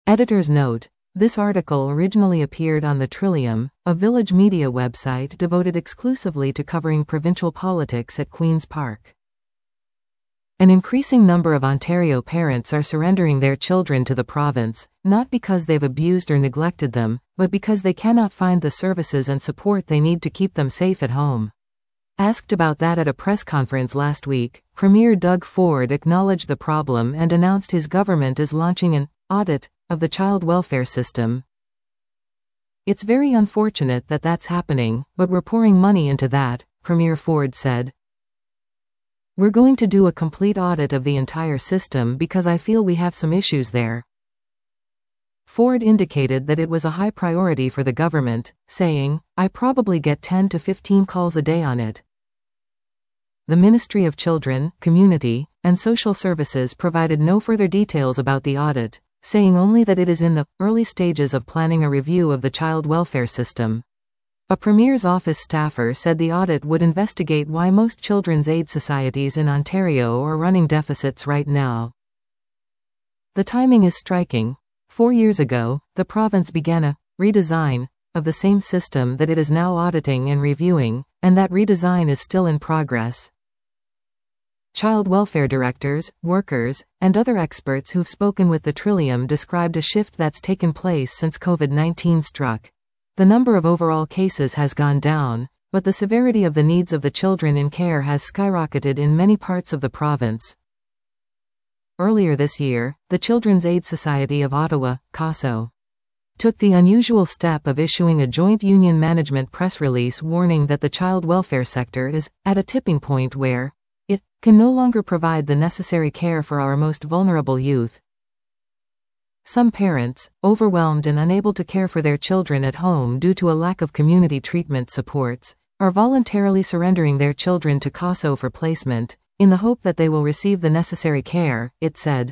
Editor's note: this article originally appeared on the Trillium, a village media website devoted exclusively to covering provincial politics at Queen's Park. An increasing number of Ontario parents are surrendering their children to the province, not because they've abused or neglected them, but because they cannot find the services and support they need to keep them safe at home. Asked about that at a press conference last week, Premier Doug Ford acknowledged the problem and announced his government is launching an audit of the child welfare system. "It's very unfortunate that that's happening, but we're pouring money into that," Premier Ford said. "We're going to do a complete audit of the entire system because I feel we have some issues there." Ford indicated that it was a high priority for the government, saying, "I probably get 10 to 15 calls a day on it." The Ministry of Children, Community, and Social Services provided no further details about the audit, saying only that it is in the early stages of planning a review of the child welfare system. A Premier's office staffer said the audit would investigate why most children's aid societies in Ontario are running deficits right now. The timing is striking. 4 years ago, the province began a redesign of the same system that it is now auditing and reviewing, and that redesign is still in progress. Child welfare directors, workers, and other experts who've spoken with the Trillium described a shift that's taken place since COVID-19 struck. The number of overall cases has gone down, but the severity of the needs of the children in care has skyrocketed in many parts of the province. Earlier this year, the Children's Aid Society of Ottawa, CASO, took the unusual step of issuing a joint union management press release warning that the child welfare sector is at a tipping point where it can no longer provide the necessary care for our most vulnerable youth. Some parents, overwhelmed and unable to care for their children at home due to a lack of community treatment supports, are voluntarily surrendering their children to CASO for placement, in the hope that they will receive the necessary care, it said.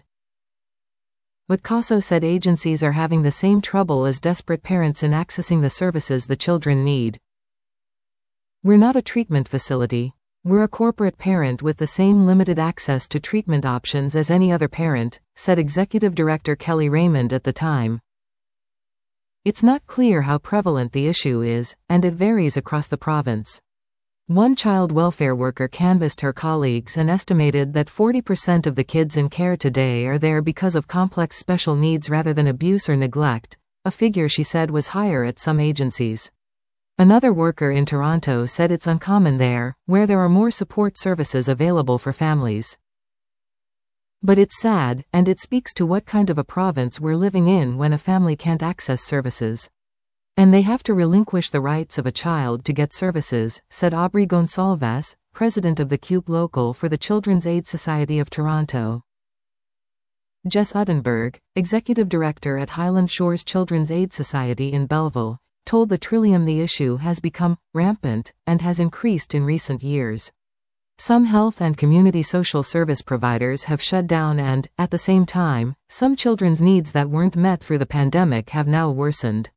But CASO said agencies are having the same trouble as desperate parents in accessing the services the children need. "We're not a treatment facility. We're a corporate parent with the same limited access to treatment options as any other parent," said Executive Director Kelly Raymond at the time. It's not clear how prevalent the issue is, and it varies across the province. One child welfare worker canvassed her colleagues and estimated that 40% of the kids in care today are there because of complex special needs rather than abuse or neglect, a figure she said was higher at some agencies. Another worker in Toronto said it's uncommon there, where there are more support services available for families. "But it's sad, and it speaks to what kind of a province we're living in when a family can't access services. And they have to relinquish the rights of a child to get services," said Aubrey Gonsalves, president of the CUPE Local for the Children's Aid Society of Toronto. Jess Uddenberg, executive director at Highland Shores Children's Aid Society in Belleville, told the Trillium the issue has become rampant and has increased in recent years. Some health and community social service providers have shut down and, at the same time, some children's needs that weren't met through the pandemic have now worsened.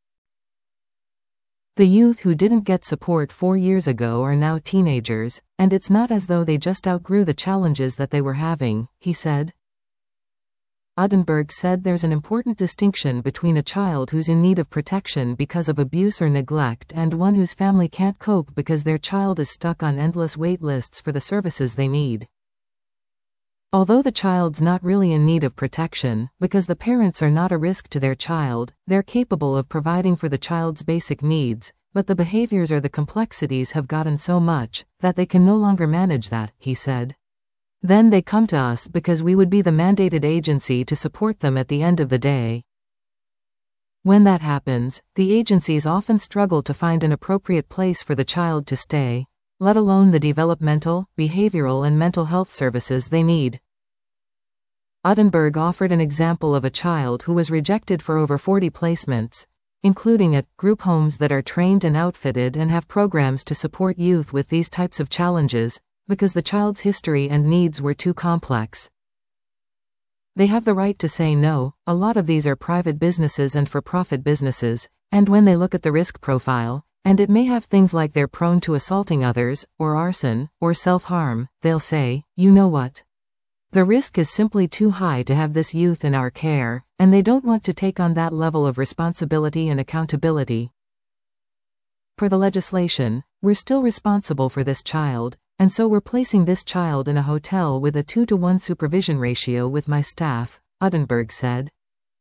The youth who didn't get support 4 years ago are now teenagers, and it's not as though they just outgrew the challenges that they were having, he said. Uddenberg said there's an important distinction between a child who's in need of protection because of abuse or neglect and one whose family can't cope because their child is stuck on endless wait lists for the services they need. Although the child's not really in need of protection, because the parents are not a risk to their child, they're capable of providing for the child's basic needs, but the behaviors or the complexities have gotten so much that they can no longer manage that, he said. Then they come to us because we would be the mandated agency to support them at the end of the day. When that happens, the agencies often struggle to find an appropriate place for the child to stay, let alone the developmental, behavioral and mental health services they need. Uddenberg offered an example of a child who was rejected for over 40 placements, including at group homes that are trained and outfitted and have programs to support youth with these types of challenges, because the child's history and needs were too complex. They have the right to say no. A lot of these are private businesses and for-profit businesses, and when they look at the risk profile, and it may have things like they're prone to assaulting others, or arson, or self-harm, they'll say, you know what? The risk is simply too high to have this youth in our care, and they don't want to take on that level of responsibility and accountability. Per the legislation, we're still responsible for this child, and so we're placing this child in a hotel with a 2-to-1 supervision ratio with my staff, Uddenberg said.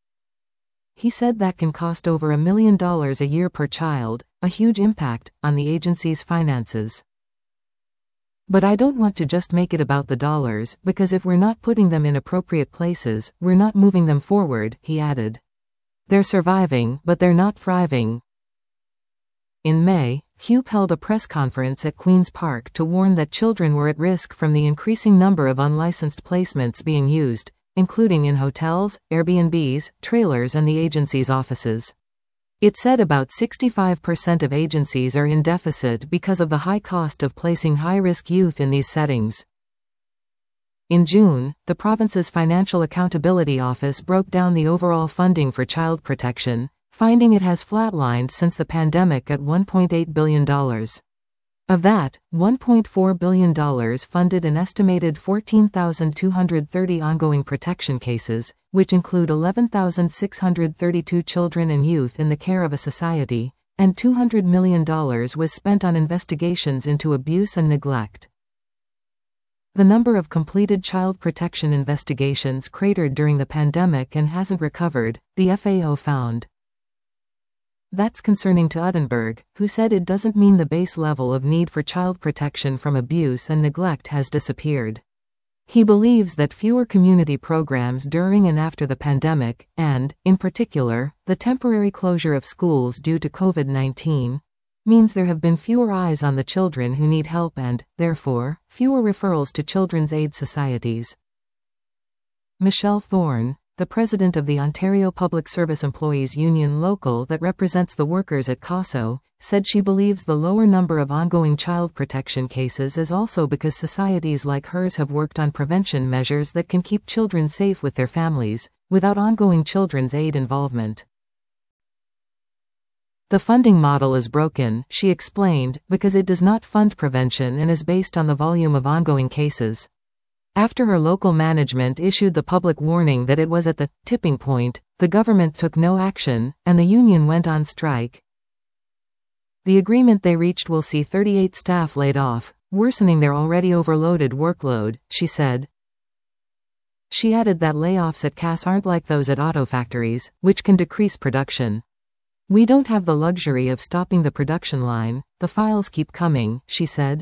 He said that can cost over $1 million a year per child, a huge impact on the agency's finances. But I don't want to just make it about the dollars, because if we're not putting them in appropriate places, we're not moving them forward, he added. They're surviving, but they're not thriving. In May, CUPE held a press conference at Queen's Park to warn that children were at risk from the increasing number of unlicensed placements being used, including in hotels, Airbnbs, trailers and the agency's offices. It said about 65% of agencies are in deficit because of the high cost of placing high-risk youth in these settings. In June, the province's Financial Accountability Office broke down the overall funding for child protection, finding it has flatlined since the pandemic at $1.8 billion. Of that, $1.4 billion funded an estimated 14,230 ongoing protection cases, which include 11,632 children and youth in the care of a society, and $200 million was spent on investigations into abuse and neglect. The number of completed child protection investigations cratered during the pandemic and hasn't recovered, the FAO found. That's concerning to Uddenberg, who said it doesn't mean the base level of need for child protection from abuse and neglect has disappeared. He believes that fewer community programs during and after the pandemic, and, in particular, the temporary closure of schools due to COVID-19, means there have been fewer eyes on the children who need help and, therefore, fewer referrals to children's aid societies. Michelle Thorne, the president of the Ontario Public Service Employees Union Local that represents the workers at COSO, said she believes the lower number of ongoing child protection cases is also because societies like hers have worked on prevention measures that can keep children safe with their families, without ongoing children's aid involvement. The funding model is broken, she explained, because it does not fund prevention and is based on the volume of ongoing cases. After her local management issued the public warning that it was at the tipping point, the government took no action, and the union went on strike. The agreement they reached will see 38 staff laid off, worsening their already overloaded workload, she said. She added that layoffs at CAS aren't like those at auto factories, which can decrease production. We don't have the luxury of stopping the production line, the files keep coming, she said.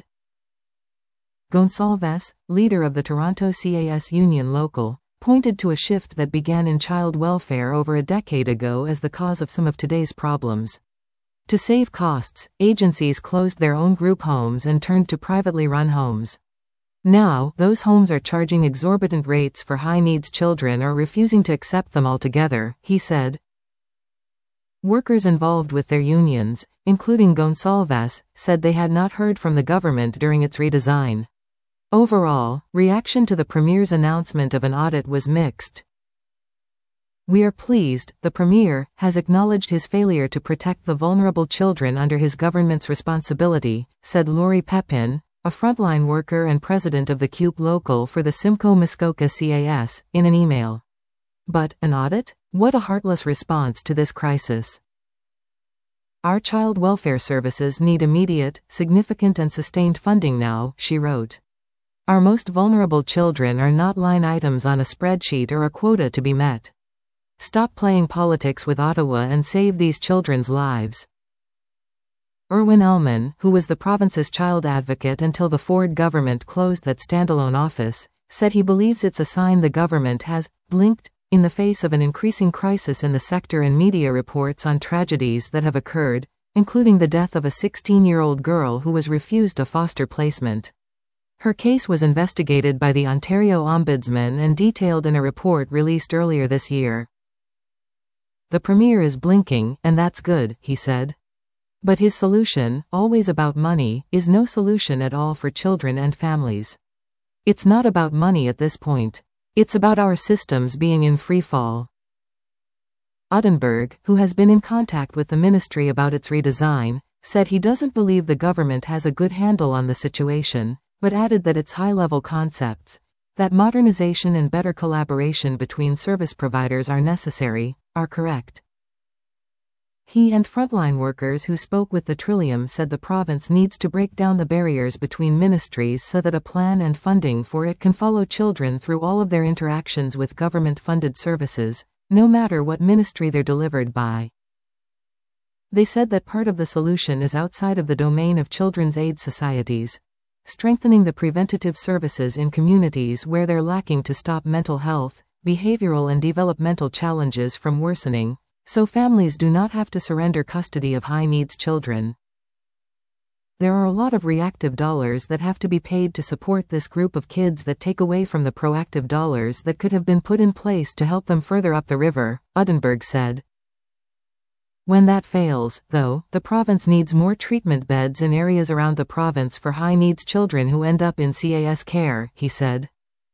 Gonsalves, leader of the Toronto CAS Union Local, pointed to a shift that began in child welfare over a decade ago as the cause of some of today's problems. To save costs, agencies closed their own group homes and turned to privately run homes. Now, those homes are charging exorbitant rates for high-needs children or refusing to accept them altogether, he said. Workers involved with their unions, including Gonsalves, said they had not heard from the government during its redesign. Overall, reaction to the Premier's announcement of an audit was mixed. We are pleased, the Premier has acknowledged his failure to protect the vulnerable children under his government's responsibility, said Laurie Pepin, a frontline worker and president of the CUPE Local for the Simcoe Muskoka CAS, in an email. But, an audit? What a heartless response to this crisis. Our child welfare services need immediate, significant and sustained funding now, she wrote. Our most vulnerable children are not line items on a spreadsheet or a quota to be met. Stop playing politics with Ottawa and save these children's lives. Erwin Ellman, who was the province's child advocate until the Ford government closed that standalone office, said he believes it's a sign the government has blinked in the face of an increasing crisis in the sector and media reports on tragedies that have occurred, including the death of a 16-year-old girl who was refused a foster placement. Her case was investigated by the Ontario Ombudsman and detailed in a report released earlier this year. The Premier is blinking, and that's good, he said. But his solution, always about money, is no solution at all for children and families. It's not about money at this point. It's about our systems being in free fall. Uddenberg, who has been in contact with the ministry about its redesign, said he doesn't believe the government has a good handle on the situation, but added that its high-level concepts, That modernization and better collaboration between service providers are necessary, are correct. He and frontline workers who spoke with the Trillium said the province needs to break down the barriers between ministries so that a plan and funding for it can follow children through all of their interactions with government-funded services, no matter what ministry they're delivered by. They said that part of the solution is outside of the domain of children's aid societies, strengthening the preventative services in communities where they're lacking to stop mental health, behavioral and developmental challenges from worsening, so families do not have to surrender custody of high-needs children. There are a lot of reactive dollars that have to be paid to support this group of kids that take away from the proactive dollars that could have been put in place to help them further up the river, Uddenberg said. When that fails, though, the province needs more treatment beds in areas around the province for high-needs children who end up in CAS care, he said.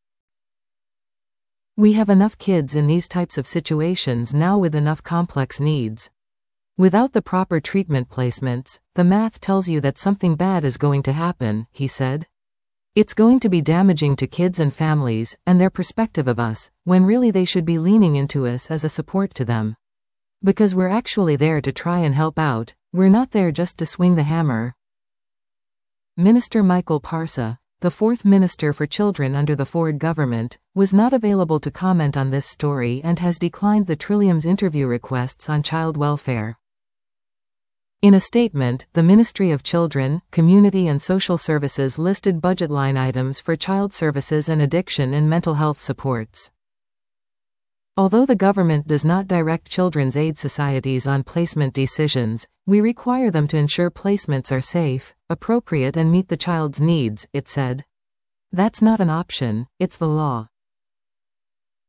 We have enough kids in these types of situations now with enough complex needs. Without the proper treatment placements, the math tells you that something bad is going to happen, he said. It's going to be damaging to kids and families, and their perspective of us, when really they should be leaning into us as a support to them. Because we're actually there to try and help out, we're not there just to swing the hammer. Minister Michael Parsa, the fourth Minister for Children under the Ford government, was not available to comment on this story and has declined the Trillium's interview requests on child welfare. In a statement, the Ministry of Children, Community and Social Services listed budget line items for child services and addiction and mental health supports. Although the government does not direct children's aid societies on placement decisions, we require them to ensure placements are safe, appropriate and meet the child's needs, it said. That's not an option, it's the law.